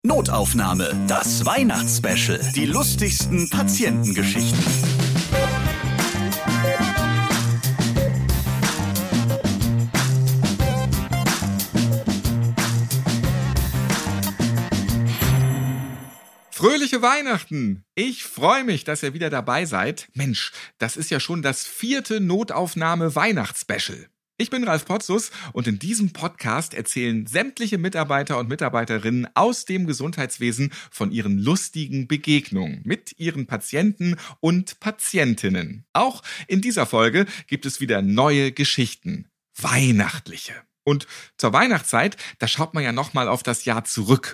Notaufnahme, das Weihnachtsspecial. Die lustigsten Patientengeschichten. Fröhliche Weihnachten! Ich freue mich, dass ihr wieder dabei seid. Mensch, das ist ja schon das 4. Notaufnahme-Weihnachtsspecial. Ich bin Ralf Potzus und in diesem Podcast erzählen sämtliche Mitarbeiter und Mitarbeiterinnen aus dem Gesundheitswesen von ihren lustigen Begegnungen mit ihren Patienten und Patientinnen. Auch in dieser Folge gibt es wieder neue Geschichten. Weihnachtliche. Und zur Weihnachtszeit, da schaut man ja nochmal auf das Jahr zurück.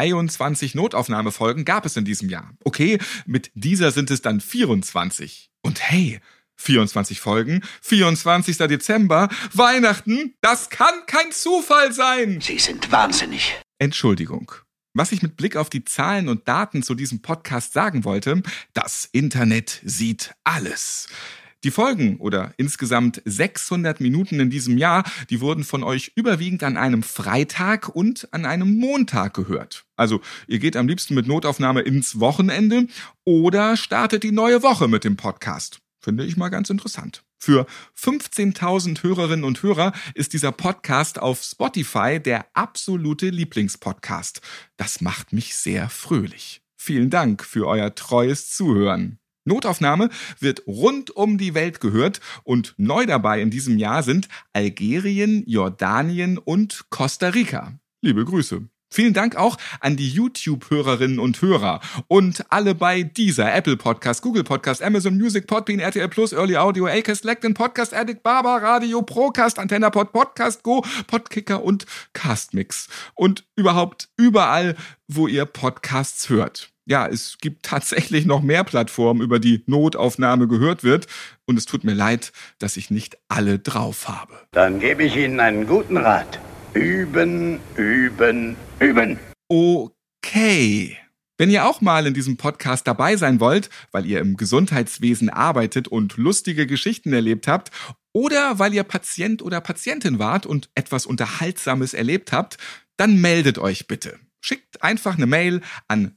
23 Notaufnahmefolgen gab es in diesem Jahr. Okay, mit dieser sind es dann 24. Und hey, 24 Folgen, 24. Dezember, Weihnachten, das kann kein Zufall sein. Sie sind wahnsinnig. Entschuldigung. Was ich mit Blick auf die Zahlen und Daten zu diesem Podcast sagen wollte, das Internet sieht alles. Die Folgen oder insgesamt 600 Minuten in diesem Jahr, die wurden von euch überwiegend an einem Freitag und an einem Montag gehört. Also ihr geht am liebsten mit Notaufnahme ins Wochenende oder startet die neue Woche mit dem Podcast. Finde ich mal ganz interessant. Für 15.000 Hörerinnen und Hörer ist dieser Podcast auf Spotify der absolute Lieblingspodcast. Das macht mich sehr fröhlich. Vielen Dank für euer treues Zuhören. Notaufnahme wird rund um die Welt gehört und neu dabei in diesem Jahr sind Algerien, Jordanien und Costa Rica. Liebe Grüße. Vielen Dank auch an die YouTube-Hörerinnen und Hörer und alle bei dieser Apple Podcast, Google Podcast, Amazon Music, Podbean, RTL Plus, Early Audio, Acast, LinkedIn, Podcast Addict, Barba, Radio, Procast, AntennaPod, Podcast Go, Podkicker und Castmix. Und überhaupt überall, wo ihr Podcasts hört. Ja, es gibt tatsächlich noch mehr Plattformen, über die Notaufnahme gehört wird. Und es tut mir leid, dass ich nicht alle drauf habe. Dann gebe ich Ihnen einen guten Rat. Üben, üben, üben. Okay. Wenn ihr auch mal in diesem Podcast dabei sein wollt, weil ihr im Gesundheitswesen arbeitet und lustige Geschichten erlebt habt, oder weil ihr Patient oder Patientin wart und etwas Unterhaltsames erlebt habt, dann meldet euch bitte. Schickt einfach eine Mail an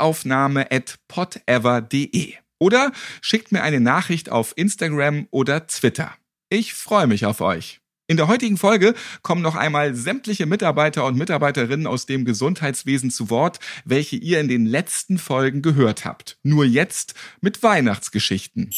notaufnahme@podever.de oder schickt mir eine Nachricht auf Instagram oder Twitter. Ich freue mich auf euch. In der heutigen Folge kommen noch einmal sämtliche Mitarbeiter und Mitarbeiterinnen aus dem Gesundheitswesen zu Wort, welche ihr in den letzten Folgen gehört habt. Nur jetzt mit Weihnachtsgeschichten.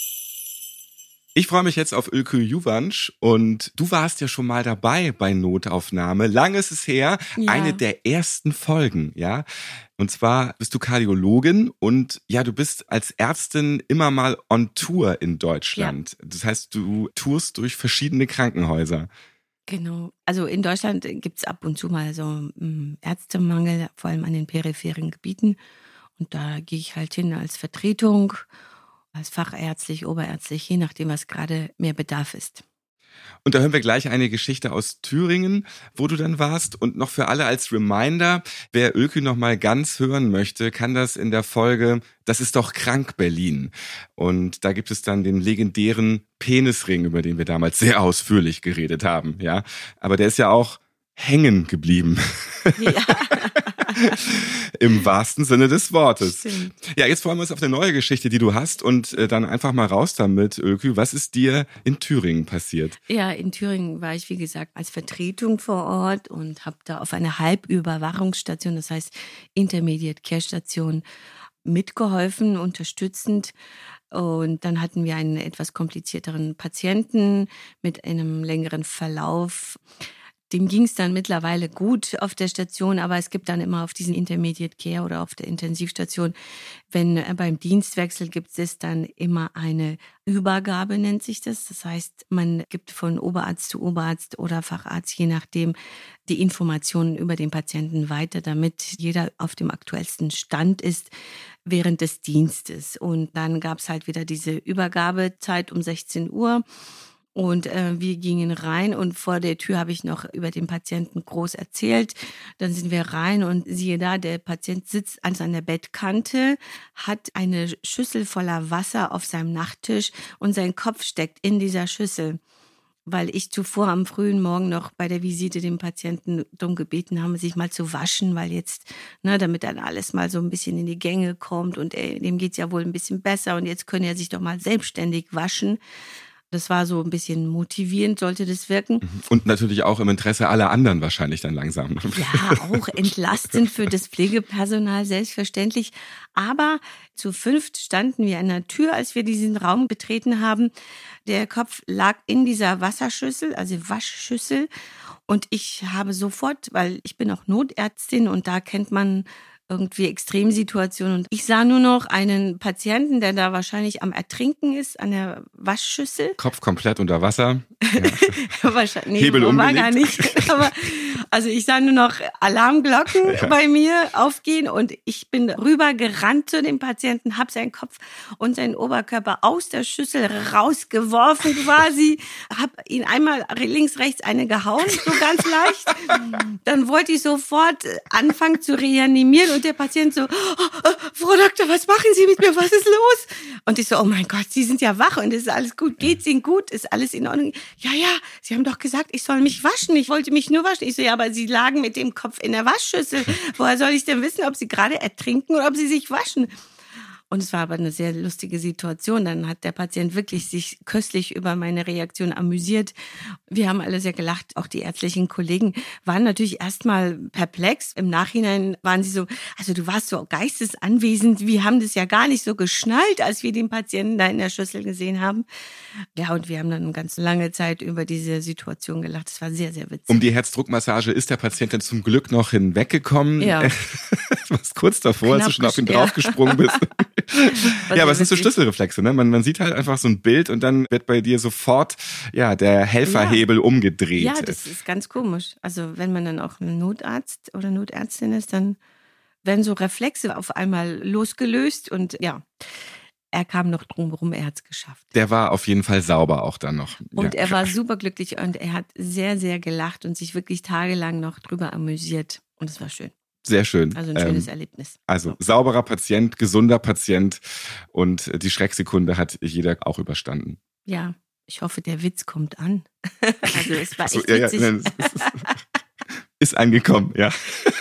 Ich freue mich jetzt auf Ülkü Juvanc und du warst ja schon mal dabei bei Notaufnahme. Lang ist es her, Ja. eine der ersten Folgen, ja. Und zwar bist du Kardiologin und ja, du bist als Ärztin immer mal on Tour in Deutschland. Ja. Das heißt, du tourst durch verschiedene Krankenhäuser. Genau. Also in Deutschland gibt es ab und zu mal so Ärztemangel, vor allem an den peripheren Gebieten. Und da gehe ich halt hin als Vertretung, als fachärztlich, oberärztlich, je nachdem, was gerade mehr Bedarf ist. Und da hören wir gleich eine Geschichte aus Thüringen, wo du dann warst. Und noch für alle als Reminder, wer Ülkü noch mal ganz hören möchte, kann das in der Folge Das ist doch krank Berlin. Und da gibt es dann den legendären Penisring, über den wir damals sehr ausführlich geredet haben. Ja, aber der ist ja auch hängen geblieben. Ja. Im wahrsten Sinne des Wortes. Stimmt. Ja, jetzt freuen wir uns auf eine neue Geschichte, die du hast und dann einfach mal raus damit, Ülkü. Was ist dir in Thüringen passiert? Ja, in Thüringen war ich, wie gesagt, als Vertretung vor Ort und habe da auf einer Halbüberwachungsstation, das heißt Intermediate Care Station, mitgeholfen, unterstützend. Und dann hatten wir einen etwas komplizierteren Patienten mit einem längeren Verlauf. Dem ging es dann mittlerweile gut auf der Station, aber es gibt dann immer auf diesen Intermediate Care oder auf der Intensivstation, wenn beim Dienstwechsel gibt es dann immer eine Übergabe, nennt sich das. Das heißt, man gibt von Oberarzt zu Oberarzt oder Facharzt, je nachdem, die Informationen über den Patienten weiter, damit jeder auf dem aktuellsten Stand ist während des Dienstes. Und dann gab es halt wieder diese Übergabezeit um 16 Uhr. Und wir gingen rein und vor der Tür habe ich noch über den Patienten groß erzählt. Dann sind wir rein und siehe da, der Patient sitzt an seiner Bettkante, hat eine Schüssel voller Wasser auf seinem Nachttisch und sein Kopf steckt in dieser Schüssel. weil ich zuvor am frühen Morgen noch bei der Visite den Patienten darum gebeten habe, sich mal zu waschen, weil jetzt, damit dann alles mal so ein bisschen in die Gänge kommt und dem geht's ja wohl ein bisschen besser und jetzt können er sich doch mal selbstständig waschen. Das war so ein bisschen motivierend, sollte das wirken. Und natürlich auch im Interesse aller anderen wahrscheinlich dann langsam. Ja, auch entlastend für das Pflegepersonal, selbstverständlich. Aber zu 5 standen wir an der Tür, als wir diesen Raum betreten haben. Der Kopf lag in dieser Wasserschüssel, also Waschschüssel. Und ich habe sofort, weil ich bin auch Notärztin und da kennt man irgendwie Extremsituationen. Und ich sah nur noch einen Patienten, der da wahrscheinlich am Ertrinken ist, an der Waschschüssel. Kopf komplett unter Wasser. Ja. Wahrscheinlich, Hebel war umgelegt. gar nicht. Aber, also ich sah nur noch Alarmglocken bei mir aufgehen und ich bin rübergerannt zu dem Patienten, habe seinen Kopf und seinen Oberkörper aus der Schüssel rausgeworfen quasi, habe ihn einmal links, rechts eine gehauen, so ganz leicht. Dann wollte ich sofort anfangen zu reanimieren und der Patient so, Frau Doktor, was machen Sie mit mir, was ist los? Und ich so, oh mein Gott, Sie sind ja wach und es ist alles gut, geht's Ihnen gut, ist alles in Ordnung? Ja, Sie haben doch gesagt, ich soll mich waschen, ich wollte mich nur waschen. Ich so, ja, aber Sie lagen mit dem Kopf in der Waschschüssel. Woher soll ich denn wissen, ob Sie gerade ertrinken oder ob Sie sich waschen? Und es war aber eine sehr lustige Situation. Dann hat der Patient wirklich sich köstlich über meine Reaktion amüsiert. Wir haben alle sehr gelacht. Auch die ärztlichen Kollegen waren natürlich erstmal perplex. Im Nachhinein waren sie so, also du warst so geistesanwesend. Wir haben das ja gar nicht so geschnallt, als wir den Patienten da in der Schüssel gesehen haben. Ja, und wir haben dann eine ganz lange Zeit über diese Situation gelacht. Das war sehr, sehr witzig. Um die Herzdruckmassage ist der Patient dann zum Glück noch hinweggekommen. Ja. Du warst kurz davor, als du schon auf ihn draufgesprungen bist. Ja, aber es sind so Schlüsselreflexe, ne? Man sieht halt einfach so ein Bild und dann wird bei dir sofort, der Helferhebel umgedreht. Ja, das ist ganz komisch. Also wenn man dann auch ein Notarzt oder Notärztin ist, dann werden so Reflexe auf einmal losgelöst und ja, er kam noch drumherum, er hat's geschafft. Der war auf jeden Fall sauber auch dann noch. Und er war superglücklich und er hat sehr, sehr gelacht und sich wirklich tagelang noch drüber amüsiert und es war schön. Sehr schön. Also ein schönes Erlebnis. Also sauberer Patient, gesunder Patient und die Schrecksekunde hat jeder auch überstanden. Ja, ich hoffe, der Witz kommt an. Also es war echt witzig. Ja, ist angekommen, ja.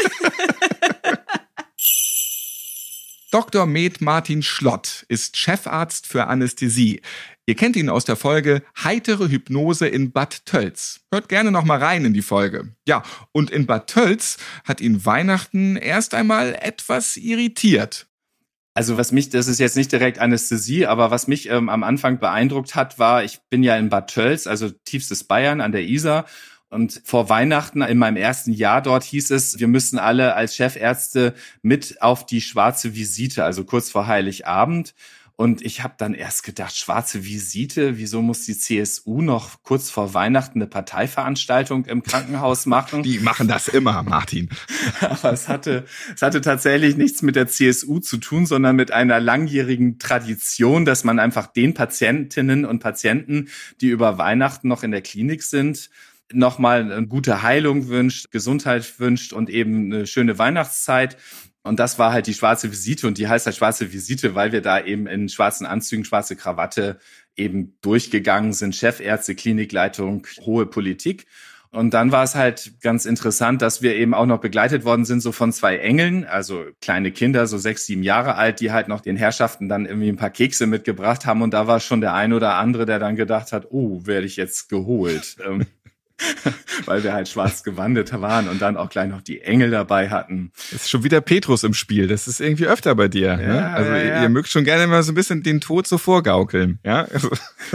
Dr. Med Martin Schlott ist Chefarzt für Anästhesie. Ihr kennt ihn aus der Folge Heitere Hypnose in Bad Tölz. Hört gerne noch mal rein in die Folge. Ja, und in Bad Tölz hat ihn Weihnachten erst einmal etwas irritiert. Also das ist jetzt nicht direkt Anästhesie, aber was mich am Anfang beeindruckt hat, war, ich bin ja in Bad Tölz, also tiefstes Bayern an der Isar. Und vor Weihnachten, in meinem ersten Jahr dort, hieß es, wir müssen alle als Chefärzte mit auf die schwarze Visite, also kurz vor Heiligabend. Und ich habe dann erst gedacht, schwarze Visite, wieso muss die CSU noch kurz vor Weihnachten eine Parteiveranstaltung im Krankenhaus machen? Die machen das immer, Martin. Aber es hatte tatsächlich nichts mit der CSU zu tun, sondern mit einer langjährigen Tradition, dass man einfach den Patientinnen und Patienten, die über Weihnachten noch in der Klinik sind, nochmal eine gute Heilung wünscht, Gesundheit wünscht und eben eine schöne Weihnachtszeit. Und das war halt die schwarze Visite und die heißt halt schwarze Visite, weil wir da eben in schwarzen Anzügen, schwarze Krawatte eben durchgegangen sind, Chefärzte, Klinikleitung, hohe Politik. Und dann war es halt ganz interessant, dass wir eben auch noch begleitet worden sind, so von 2 Engeln, also kleine Kinder, so 6, 7 Jahre alt, die halt noch den Herrschaften dann irgendwie ein paar Kekse mitgebracht haben. Und da war schon der ein oder andere, der dann gedacht hat, oh, werde ich jetzt geholt. Weil wir halt schwarz gewandet waren und dann auch gleich noch die Engel dabei hatten. Das ist schon wieder Petrus im Spiel. Das ist irgendwie öfter bei dir. Ja, ne? Also ja. Ihr mögt schon gerne mal so ein bisschen den Tod so vorgaukeln. Ja, also,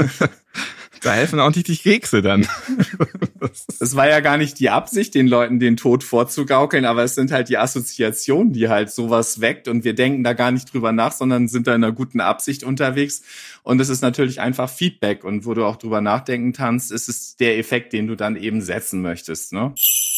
da helfen auch nicht die Kekse dann. Es war ja gar nicht die Absicht, den Leuten den Tod vorzugaukeln, aber es sind halt die Assoziationen, die halt sowas weckt und wir denken da gar nicht drüber nach, sondern sind da in einer guten Absicht unterwegs. Und es ist natürlich einfach Feedback und wo du auch drüber nachdenken kannst, ist es der Effekt, den du dann eben setzen möchtest, ne?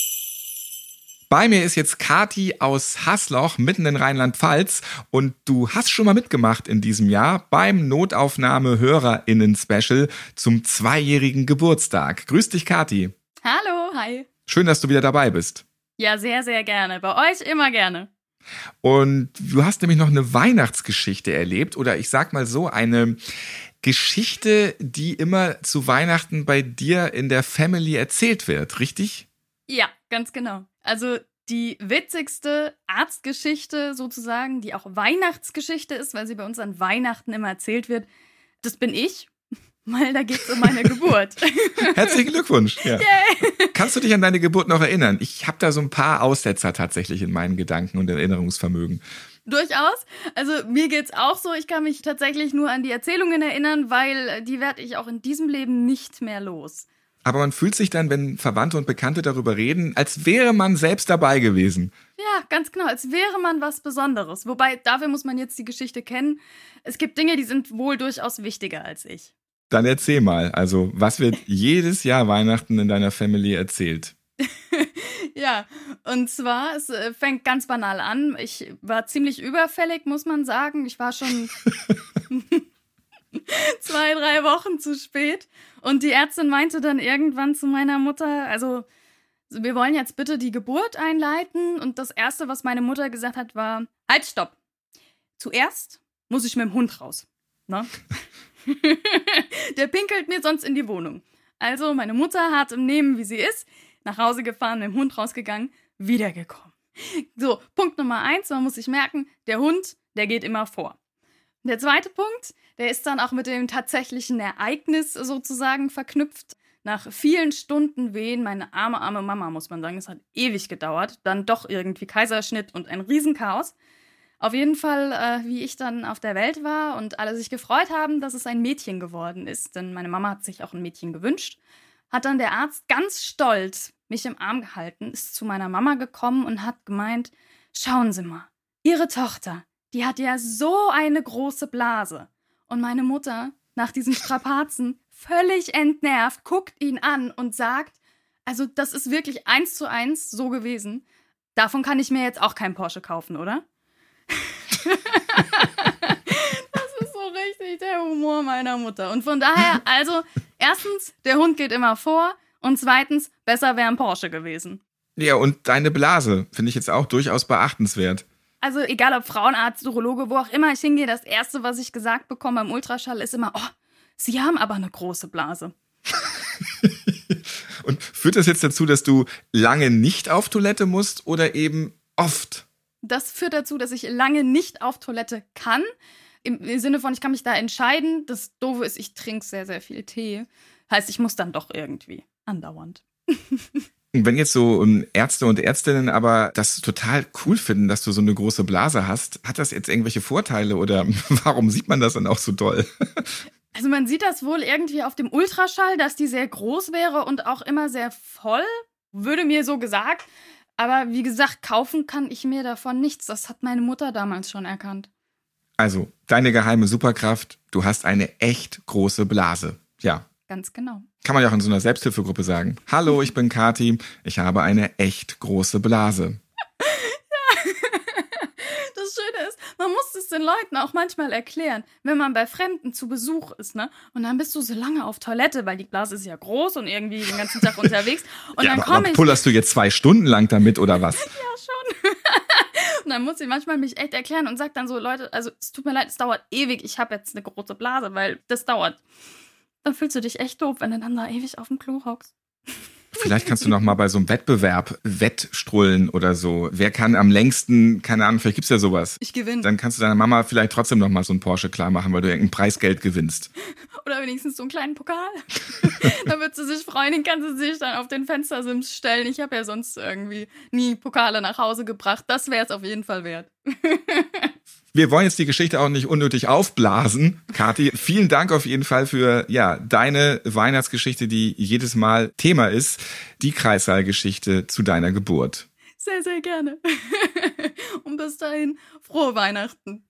Bei mir ist jetzt Kathi aus Hasloch, mitten in Rheinland-Pfalz. Und du hast schon mal mitgemacht in diesem Jahr beim Notaufnahme-HörerInnen-Special zum 2-jährigen Geburtstag. Grüß dich, Kathi. Hallo, hi. Schön, dass du wieder dabei bist. Ja, sehr, sehr gerne. Bei euch immer gerne. Und du hast nämlich noch eine Weihnachtsgeschichte erlebt. Oder ich sag mal so, eine Geschichte, die immer zu Weihnachten bei dir in der Family erzählt wird, richtig? Ja, ganz genau. Also die witzigste Arztgeschichte sozusagen, die auch Weihnachtsgeschichte ist, weil sie bei uns an Weihnachten immer erzählt wird, das bin ich, weil da geht's um meine Geburt. Herzlichen Glückwunsch. Ja. Yay. Kannst du dich an deine Geburt noch erinnern? Ich habe da so ein paar Aussetzer tatsächlich in meinen Gedanken und Erinnerungsvermögen. Durchaus. Also mir geht's auch so. Ich kann mich tatsächlich nur an die Erzählungen erinnern, weil die werde ich auch in diesem Leben nicht mehr los. Aber man fühlt sich dann, wenn Verwandte und Bekannte darüber reden, als wäre man selbst dabei gewesen. Ja, ganz genau. Als wäre man was Besonderes. Wobei, dafür muss man jetzt die Geschichte kennen. Es gibt Dinge, die sind wohl durchaus wichtiger als ich. Dann erzähl mal. Also, was wird jedes Jahr Weihnachten in deiner Family erzählt? Ja, und zwar, es fängt ganz banal an. Ich war ziemlich überfällig, muss man sagen. Ich war schon 2-3 Wochen zu spät. Und die Ärztin meinte dann irgendwann zu meiner Mutter, also wir wollen jetzt bitte die Geburt einleiten. Und das Erste, was meine Mutter gesagt hat, war, halt, stopp. Zuerst muss ich mit dem Hund raus. Ne? Der pinkelt mir sonst in die Wohnung. Also meine Mutter, hart im Nehmen, wie sie ist, nach Hause gefahren, mit dem Hund rausgegangen, wiedergekommen. So, Punkt Nummer 1, man muss sich merken, der Hund, der geht immer vor. Der zweite Punkt, der ist dann auch mit dem tatsächlichen Ereignis sozusagen verknüpft. Nach vielen Stunden Wehen, meine arme Mama, muss man sagen, es hat ewig gedauert, dann doch irgendwie Kaiserschnitt und ein Riesenchaos. Auf jeden Fall, wie ich dann auf der Welt war und alle sich gefreut haben, dass es ein Mädchen geworden ist, denn meine Mama hat sich auch ein Mädchen gewünscht, hat dann der Arzt ganz stolz mich im Arm gehalten, ist zu meiner Mama gekommen und hat gemeint, schauen Sie mal, Ihre Tochter, die hat ja so eine große Blase. Und meine Mutter, nach diesen Strapazen, völlig entnervt, guckt ihn an und sagt, also das ist wirklich 1:1 so gewesen. Davon kann ich mir jetzt auch keinen Porsche kaufen, oder? Das ist so richtig der Humor meiner Mutter. Und von daher, also, erstens, der Hund geht immer vor und zweitens, besser wäre ein Porsche gewesen. Ja, und deine Blase finde ich jetzt auch durchaus beachtenswert. Also egal ob Frauenarzt, Urologe, wo auch immer ich hingehe, das Erste, was ich gesagt bekomme beim Ultraschall, ist immer, oh, Sie haben aber eine große Blase. Und führt das jetzt dazu, dass du lange nicht auf Toilette musst oder eben oft? Das führt dazu, dass ich lange nicht auf Toilette kann. Im Sinne von, ich kann mich da entscheiden. Das Doofe ist, ich trinke sehr, sehr viel Tee. Heißt, ich muss dann doch irgendwie andauernd. Wenn jetzt so Ärzte und Ärztinnen aber das total cool finden, dass du so eine große Blase hast, hat das jetzt irgendwelche Vorteile oder warum sieht man das dann auch so doll? Also man sieht das wohl irgendwie auf dem Ultraschall, dass die sehr groß wäre und auch immer sehr voll, würde mir so gesagt. Aber wie gesagt, kaufen kann ich mir davon nichts. Das hat meine Mutter damals schon erkannt. Also, deine geheime Superkraft, du hast eine echt große Blase. Ja. Ganz genau. Kann man ja auch in so einer Selbsthilfegruppe sagen. Hallo, ich bin Kathi, ich habe eine echt große Blase. Ja, das Schöne ist, man muss es den Leuten auch manchmal erklären, wenn man bei Fremden zu Besuch ist, ne? Und dann bist du so lange auf Toilette, weil die Blase ist ja groß und irgendwie den ganzen Tag unterwegs. Und ja, dann komme ich. Pullerst du jetzt 2 Stunden lang damit oder was? Ja, schon. Und dann muss ich manchmal mich echt erklären und sag dann so, Leute, also es tut mir leid, es dauert ewig, ich habe jetzt eine große Blase, weil das dauert. Dann fühlst du dich echt doof, wenn du dann da ewig auf dem Klo hockst. Vielleicht kannst du noch mal bei so einem Wettbewerb wettstrullen oder so. Wer kann am längsten, keine Ahnung, vielleicht gibt's ja sowas. Ich gewinne. Dann kannst du deiner Mama vielleicht trotzdem noch mal so einen Porsche klar machen, weil du irgendein Preisgeld gewinnst. Oder wenigstens so einen kleinen Pokal. Da wird sie sich freuen, den kann sie sich dann auf den Fenstersims stellen. Ich habe ja sonst irgendwie nie Pokale nach Hause gebracht. Das wäre es auf jeden Fall wert. Wir wollen jetzt die Geschichte auch nicht unnötig aufblasen. Kathi, vielen Dank auf jeden Fall für deine Weihnachtsgeschichte, die jedes Mal Thema ist. Die Kreissaalgeschichte zu deiner Geburt. Sehr, sehr gerne. Und bis dahin, frohe Weihnachten.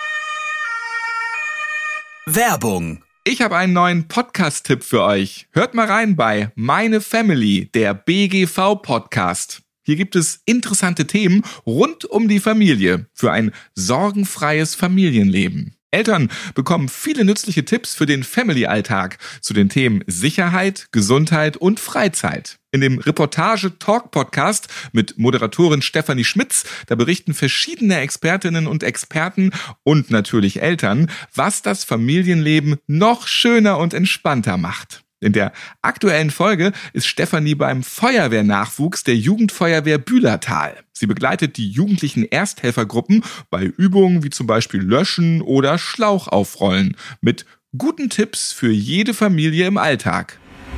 Werbung. Ich habe einen neuen Podcast-Tipp für euch. Hört mal rein bei Meine Family, der BGV-Podcast. Hier gibt es interessante Themen rund um die Familie für ein sorgenfreies Familienleben. Eltern bekommen viele nützliche Tipps für den Family-Alltag zu den Themen Sicherheit, Gesundheit und Freizeit. In dem Reportage-Talk-Podcast mit Moderatorin Stefanie Schmitz, da berichten verschiedene Expertinnen und Experten und natürlich Eltern, was das Familienleben noch schöner und entspannter macht. In der aktuellen Folge ist Stefanie beim Feuerwehrnachwuchs der Jugendfeuerwehr Bühlertal. Sie begleitet die jugendlichen Ersthelfergruppen bei Übungen wie zum Beispiel Löschen oder Schlauch aufrollen mit guten Tipps für jede Familie im Alltag.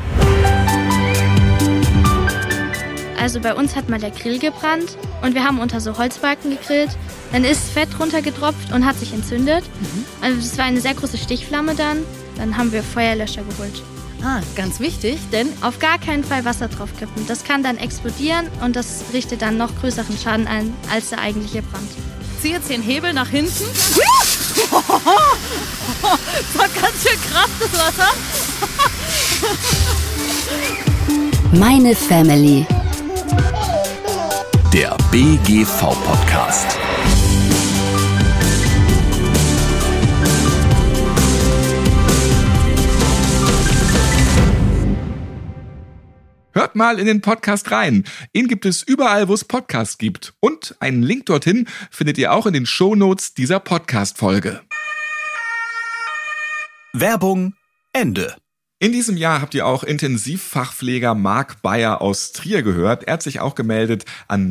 Also bei uns hat mal der Grill gebrannt und wir haben unter so Holzbalken gegrillt. Dann ist Fett runtergetropft und hat sich entzündet. Also das war eine sehr große Stichflamme dann. Dann haben wir Feuerlöscher geholt. Ah, ganz wichtig, denn Auf gar keinen Fall Wasser drauf kippen. Das kann dann explodieren und das richtet dann noch größeren Schaden an als der eigentliche Brand. zieh jetzt den Hebel nach hinten. Das war ganz schön krass, das Wasser. Meine Family. Der BGV-Podcast. Hört mal in den Podcast rein. Ihn gibt es überall, wo es Podcasts gibt. Und einen Link dorthin findet ihr auch in den Shownotes dieser Podcast-Folge. Werbung Ende. In diesem Jahr habt ihr auch Intensivfachpfleger Marc Bayer aus Trier gehört. Er hat sich auch gemeldet an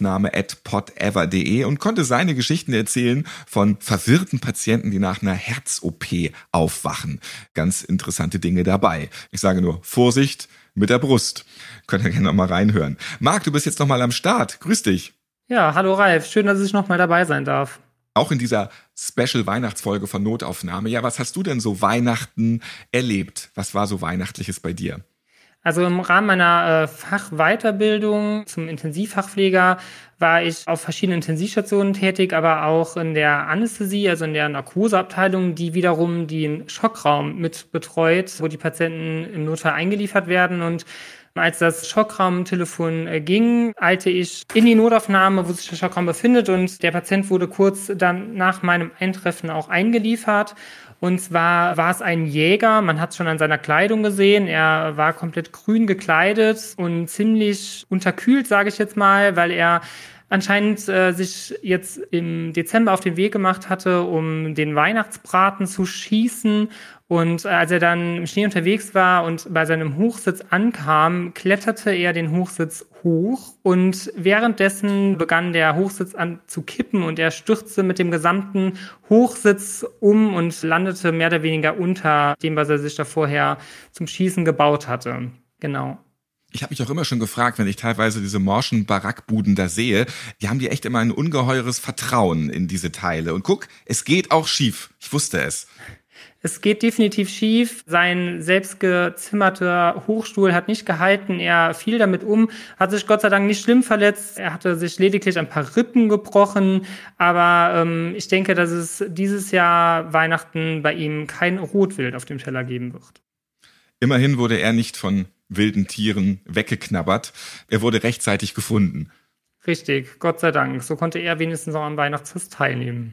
notaufnahme@podever.de und konnte seine Geschichten erzählen von verwirrten Patienten, die nach einer Herz-OP aufwachen. Ganz interessante Dinge dabei. Ich sage nur Vorsicht mit der Brust. Könnt ihr gerne noch mal reinhören. Marc, du bist jetzt noch mal am Start. Grüß dich. Ja, hallo Ralf. Schön, dass ich noch mal dabei sein darf. Auch in dieser Special-Weihnachtsfolge von Notaufnahme. Ja, was hast du denn so Weihnachten erlebt? Was war so Weihnachtliches bei dir? Also im Rahmen meiner Fachweiterbildung zum Intensivfachpfleger war ich auf verschiedenen Intensivstationen tätig, aber auch in der Anästhesie, also in der Narkoseabteilung, die wiederum den Schockraum mit betreut, wo die Patienten im Notfall eingeliefert werden. Und als das Schockraumtelefon ging, eilte ich in die Notaufnahme, wo sich der Schockraum befindet, und der Patient wurde kurz dann nach meinem Eintreffen auch eingeliefert. Und zwar war es ein Jäger, man hat es schon an seiner Kleidung gesehen, er war komplett grün gekleidet und ziemlich unterkühlt, sage ich jetzt mal, weil er anscheinend sich jetzt im Dezember auf den Weg gemacht hatte, um den Weihnachtsbraten zu schießen. Und als er dann im Schnee unterwegs war und bei seinem Hochsitz ankam, kletterte er den Hochsitz hoch und währenddessen begann der Hochsitz an zu kippen und er stürzte mit dem gesamten Hochsitz um und landete mehr oder weniger unter dem, was er sich da vorher zum Schießen gebaut hatte. Genau. Ich habe mich auch immer schon gefragt, wenn ich teilweise diese morschen Barackbuden da sehe, die haben die echt immer ein ungeheures Vertrauen in diese Teile. Und guck, es geht auch schief. Ich wusste es. Es geht definitiv schief. Sein selbstgezimmerter Hochstuhl hat nicht gehalten. Er fiel damit um, hat sich Gott sei Dank nicht schlimm verletzt. Er hatte sich lediglich ein paar Rippen gebrochen. Aber ich denke, dass es dieses Jahr Weihnachten bei ihm kein Rotwild auf dem Teller geben wird. Immerhin wurde er nicht von wilden Tieren weggeknabbert. Er wurde rechtzeitig gefunden. Richtig, Gott sei Dank. So konnte er wenigstens auch am Weihnachtsfest teilnehmen.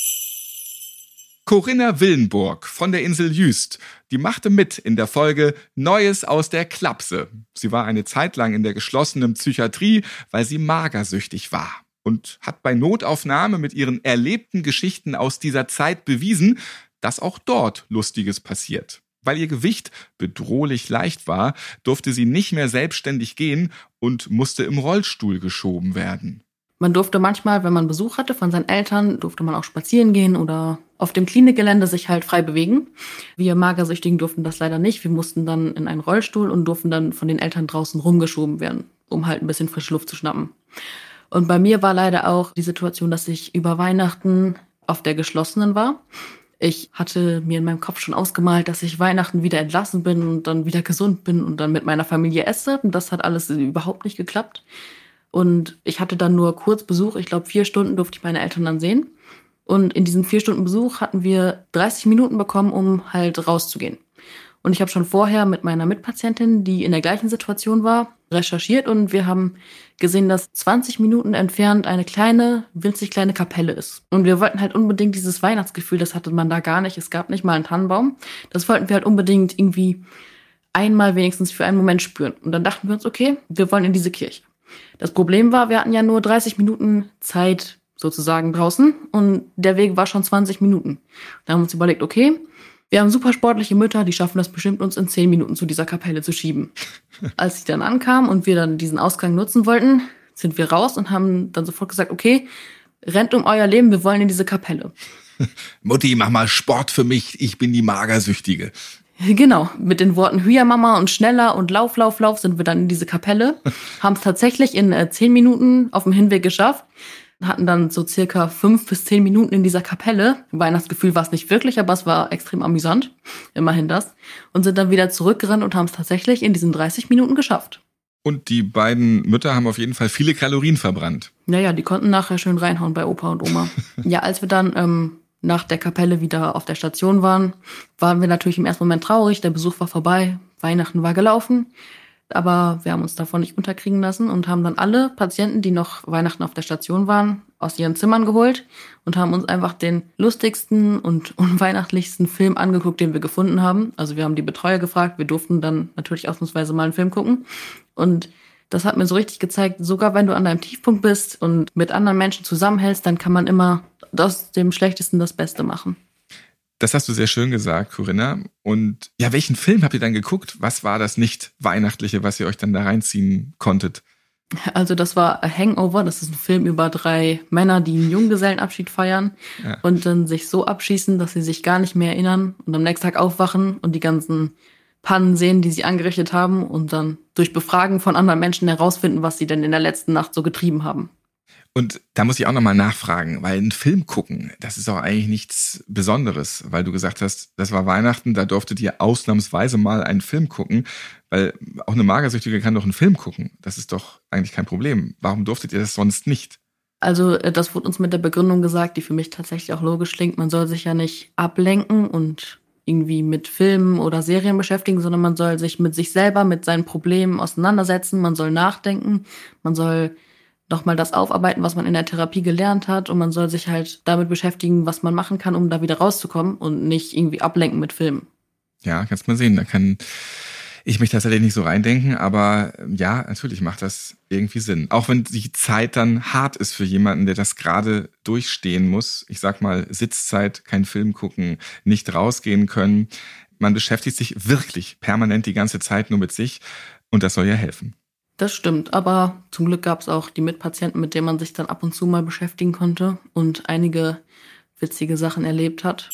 Corinna Willenburg von der Insel Jüst, die machte mit in der Folge Neues aus der Klapse. Sie war eine Zeit lang in der geschlossenen Psychiatrie, weil sie magersüchtig war. Und hat bei Notaufnahme mit ihren erlebten Geschichten aus dieser Zeit bewiesen, dass auch dort Lustiges passiert. Weil ihr Gewicht bedrohlich leicht war, durfte sie nicht mehr selbstständig gehen und musste im Rollstuhl geschoben werden. Man durfte manchmal, wenn man Besuch hatte von seinen Eltern, durfte man auch spazieren gehen oder auf dem Klinikgelände sich halt frei bewegen. Wir Magersüchtigen durften das leider nicht. Wir mussten dann in einen Rollstuhl und durften dann von den Eltern draußen rumgeschoben werden, um halt ein bisschen frische Luft zu schnappen. Und bei mir war leider auch die Situation, dass ich über Weihnachten auf der geschlossenen war. Ich hatte mir in meinem Kopf schon ausgemalt, dass ich Weihnachten wieder entlassen bin und dann wieder gesund bin und dann mit meiner Familie esse. Und das hat alles überhaupt nicht geklappt. Und ich hatte dann nur kurz Besuch. Ich glaube, 4 Stunden durfte ich meine Eltern dann sehen. Und in diesen 4 Stunden Besuch hatten wir 30 Minuten bekommen, um halt rauszugehen. Und ich habe schon vorher mit meiner Mitpatientin, die in der gleichen Situation war, recherchiert und wir haben gesehen, dass 20 Minuten entfernt eine winzig kleine Kapelle ist. Und wir wollten halt unbedingt dieses Weihnachtsgefühl, das hatte man da gar nicht. Es gab nicht mal einen Tannenbaum. Das wollten wir halt unbedingt irgendwie einmal wenigstens für einen Moment spüren. Und dann dachten wir uns, okay, wir wollen in diese Kirche. Das Problem war, wir hatten ja nur 30 Minuten Zeit sozusagen draußen und der Weg war schon 20 Minuten. Da haben wir uns überlegt, okay, wir haben super sportliche Mütter, die schaffen das bestimmt, uns in 10 Minuten zu dieser Kapelle zu schieben. Als sie dann ankam und wir dann diesen Ausgang nutzen wollten, sind wir raus und haben dann sofort gesagt, okay, rennt um euer Leben, wir wollen in diese Kapelle. Mutti, mach mal Sport für mich, ich bin die Magersüchtige. Genau, mit den Worten Hüja Mama und schneller und Lauf, Lauf, Lauf sind wir dann in diese Kapelle, haben es tatsächlich in 10 Minuten auf dem Hinweg geschafft, hatten dann so circa 5 bis 10 Minuten in dieser Kapelle. Weihnachtsgefühl war es nicht wirklich, aber es war extrem amüsant, immerhin das, und sind dann wieder zurückgerannt und haben es tatsächlich in diesen 30 Minuten geschafft. Und die beiden Mütter haben auf jeden Fall viele Kalorien verbrannt. Ja, die konnten nachher schön reinhauen bei Opa und Oma. Ja, als wir dann nach der Kapelle wieder auf der Station waren wir natürlich im ersten Moment traurig. Der Besuch war vorbei, Weihnachten war gelaufen. Aber wir haben uns davon nicht unterkriegen lassen und haben dann alle Patienten, die noch Weihnachten auf der Station waren, aus ihren Zimmern geholt und haben uns einfach den lustigsten und unweihnachtlichsten Film angeguckt, den wir gefunden haben. Also wir haben die Betreuer gefragt, wir durften dann natürlich ausnahmsweise mal einen Film gucken. Und das hat mir so richtig gezeigt, sogar wenn du an deinem Tiefpunkt bist und mit anderen Menschen zusammenhältst, dann kann man immer aus dem Schlechtesten das Beste machen. Das hast du sehr schön gesagt, Corinna. Und ja, welchen Film habt ihr dann geguckt? Was war das Nicht-Weihnachtliche, was ihr euch dann da reinziehen konntet? Also das war A Hangover. Das ist ein Film über 3 Männer, die einen Junggesellenabschied feiern und dann sich so abschießen, dass sie sich gar nicht mehr erinnern und am nächsten Tag aufwachen und die ganzen Pannen sehen, die sie angerichtet haben und dann durch Befragen von anderen Menschen herausfinden, was sie denn in der letzten Nacht so getrieben haben. Und da muss ich auch nochmal nachfragen, weil ein Film gucken, das ist auch eigentlich nichts Besonderes, weil du gesagt hast, das war Weihnachten, da durftet ihr ausnahmsweise mal einen Film gucken, weil auch eine Magersüchtige kann doch einen Film gucken. Das ist doch eigentlich kein Problem. Warum durftet ihr das sonst nicht? Also das wurde uns mit der Begründung gesagt, die für mich tatsächlich auch logisch klingt. Man soll sich ja nicht ablenken und irgendwie mit Filmen oder Serien beschäftigen, sondern man soll sich mit sich selber, mit seinen Problemen auseinandersetzen, man soll nachdenken, man soll nochmal das aufarbeiten, was man in der Therapie gelernt hat und man soll sich halt damit beschäftigen, was man machen kann, um da wieder rauszukommen und nicht irgendwie ablenken mit Filmen. Ja, kannst mal sehen, da kann ich mich tatsächlich nicht so reindenken, aber ja, natürlich macht das irgendwie Sinn. Auch wenn die Zeit dann hart ist für jemanden, der das gerade durchstehen muss. Ich sag mal, Sitzzeit, kein Film gucken, nicht rausgehen können. Man beschäftigt sich wirklich permanent die ganze Zeit nur mit sich und das soll ja helfen. Das stimmt, aber zum Glück gab es auch die Mitpatienten, mit denen man sich dann ab und zu mal beschäftigen konnte und einige witzige Sachen erlebt hat.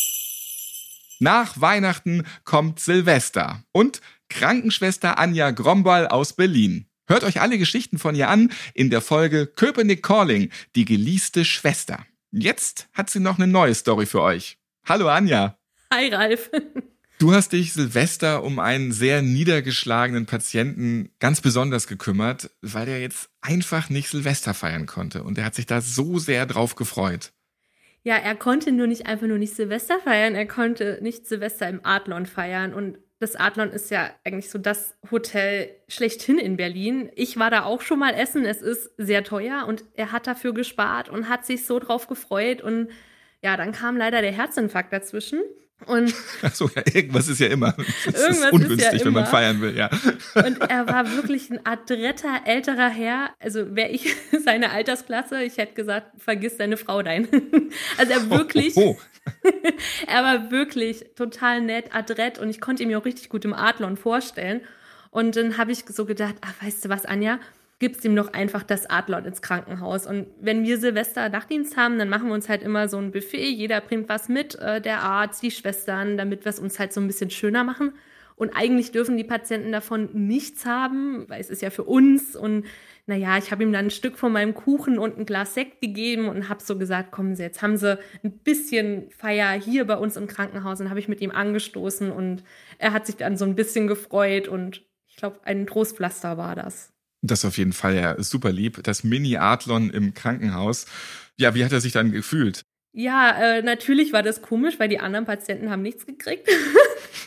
Nach Weihnachten kommt Silvester und Krankenschwester Anja Grombal aus Berlin. Hört euch alle Geschichten von ihr an in der Folge Köpenick Calling, die geliebte Schwester. Jetzt hat sie noch eine neue Story für euch. Hallo Anja. Hi Ralf. Du hast dich Silvester um einen sehr niedergeschlagenen Patienten ganz besonders gekümmert, weil der jetzt einfach nicht Silvester feiern konnte. Und er hat sich da so sehr drauf gefreut. Ja, er konnte nicht Silvester feiern, er konnte nicht Silvester im Adlon feiern. Und das Adlon ist ja eigentlich so das Hotel schlechthin in Berlin. Ich war da auch schon mal essen, es ist sehr teuer und er hat dafür gespart und hat sich so drauf gefreut. Und ja, dann kam leider der Herzinfarkt dazwischen. Und Achso, ja, irgendwas ist ja immer. Das ist ungünstig, wenn man feiern will, ja. Und er war wirklich ein adretter, älterer Herr. Also wäre ich seine Altersklasse, ich hätte gesagt, vergiss deine Frau dein. Also er wirklich, er war wirklich total nett, adrett und ich konnte ihn mir auch richtig gut im Adlon vorstellen. Und dann habe ich so gedacht, weißt du was, Anja, gibst ihm doch einfach das Adlon ins Krankenhaus. Und wenn wir Silvester Nachtdienst haben, dann machen wir uns halt immer so ein Buffet. Jeder bringt was mit, der Arzt, die Schwestern, damit wir es uns halt so ein bisschen schöner machen. Und eigentlich dürfen die Patienten davon nichts haben, weil es ist ja für uns. Und naja, ich habe ihm dann ein Stück von meinem Kuchen und ein Glas Sekt gegeben und habe so gesagt, kommen Sie, jetzt haben Sie ein bisschen Feier hier bei uns im Krankenhaus. Und habe ich mit ihm angestoßen und er hat sich dann so ein bisschen gefreut. Und ich glaube, ein Trostpflaster war das. Das ist auf jeden Fall ja super lieb. Das Mini-Adlon im Krankenhaus. Ja, wie hat er sich dann gefühlt? Ja, natürlich war das komisch, weil die anderen Patienten haben nichts gekriegt.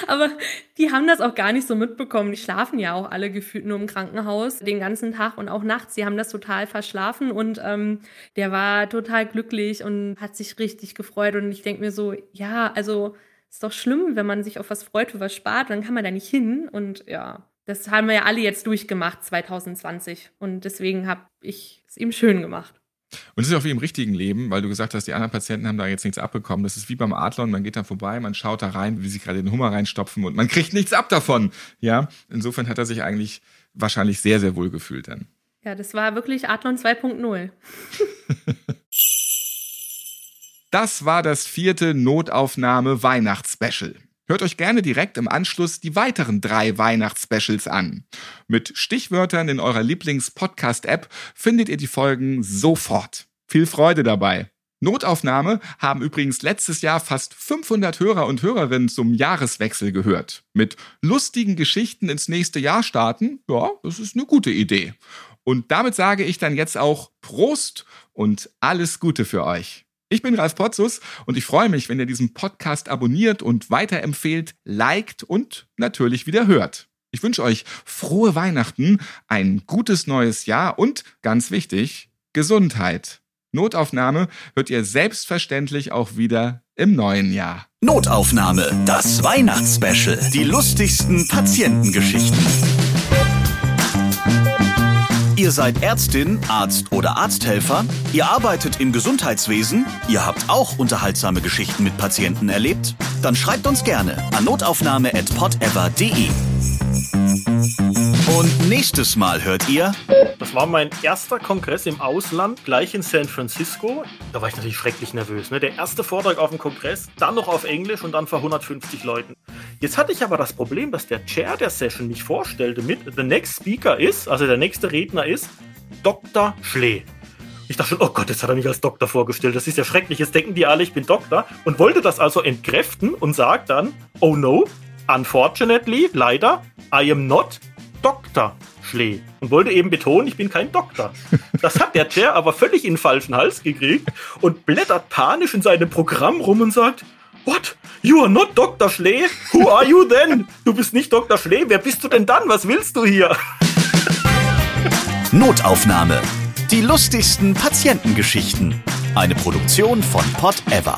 Aber die haben das auch gar nicht so mitbekommen. Die schlafen ja auch alle gefühlt nur im Krankenhaus den ganzen Tag und auch nachts. Die haben das total verschlafen und der war total glücklich und hat sich richtig gefreut. Und ich denke mir so, ja, also ist doch schlimm, wenn man sich auf was freut, für was spart, dann kann man da nicht hin. Und ja, das haben wir ja alle jetzt durchgemacht 2020. Und deswegen habe ich es ihm schön gemacht. Und es ist auch wie im richtigen Leben, weil du gesagt hast, die anderen Patienten haben da jetzt nichts abbekommen. Das ist wie beim Adlon, man geht da vorbei, man schaut da rein, wie sie gerade den Hummer reinstopfen und man kriegt nichts ab davon. Ja, insofern hat er sich eigentlich wahrscheinlich sehr, sehr wohl gefühlt dann. Ja, das war wirklich Adlon 2.0. Das war das 4. Notaufnahme-Weihnachtsspecial. Hört euch gerne direkt im Anschluss die weiteren 3 Weihnachtsspecials an. Mit Stichwörtern in eurer Lieblings-Podcast-App findet ihr die Folgen sofort. Viel Freude dabei. Notaufnahme haben übrigens letztes Jahr fast 500 Hörer und Hörerinnen zum Jahreswechsel gehört. Mit lustigen Geschichten ins nächste Jahr starten, ja, das ist eine gute Idee. Und damit sage ich dann jetzt auch Prost und alles Gute für euch. Ich bin Ralf Potzus und ich freue mich, wenn ihr diesen Podcast abonniert und weiterempfehlt, liked und natürlich wieder hört. Ich wünsche euch frohe Weihnachten, ein gutes neues Jahr und, ganz wichtig, Gesundheit. Notaufnahme hört ihr selbstverständlich auch wieder im neuen Jahr. Notaufnahme, das Weihnachtsspecial. Die lustigsten Patientengeschichten. Ihr seid Ärztin, Arzt oder Arzthelfer? Ihr arbeitet im Gesundheitswesen? Ihr habt auch unterhaltsame Geschichten mit Patienten erlebt? Dann schreibt uns gerne an notaufnahme@podever.de. Und nächstes Mal hört ihr... Das war mein erster Kongress im Ausland, gleich in San Francisco. Da war ich natürlich schrecklich nervös. Ne? Der erste Vortrag auf dem Kongress, dann noch auf Englisch und dann vor 150 Leuten. Jetzt hatte ich aber das Problem, dass der Chair der Session mich vorstellte mit The Next Speaker ist, also der nächste Redner ist Dr. Schlee. Ich dachte schon, oh Gott, jetzt hat er mich als Doktor vorgestellt. Das ist ja schrecklich. Jetzt denken die alle, ich bin Doktor. Und wollte das also entkräften und sagt dann, oh no, unfortunately, leider, I am not Dr. Schlee. Und wollte eben betonen, ich bin kein Doktor. Das hat der Chair aber völlig in den falschen Hals gekriegt und blättert panisch in seinem Programm rum und sagt, what? You are not Dr. Schlee? Who are you then? Du bist nicht Dr. Schlee? Wer bist du denn dann? Was willst du hier? Notaufnahme. Die lustigsten Patientengeschichten. Eine Produktion von PodEver.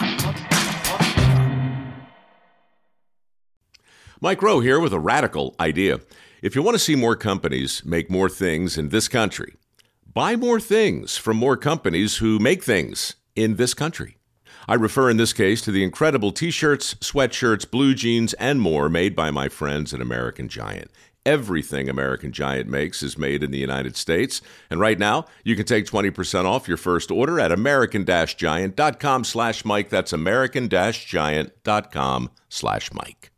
Mike Rowe here with a radical idea. If you want to see more companies make more things in this country, buy more things from more companies who make things in this country. I refer in this case to the incredible t-shirts, sweatshirts, blue jeans, and more made by my friends at American Giant. Everything American Giant makes is made in the United States. And right now, you can take 20% off your first order at american-giant.com/Mike. That's american-giant.com/Mike.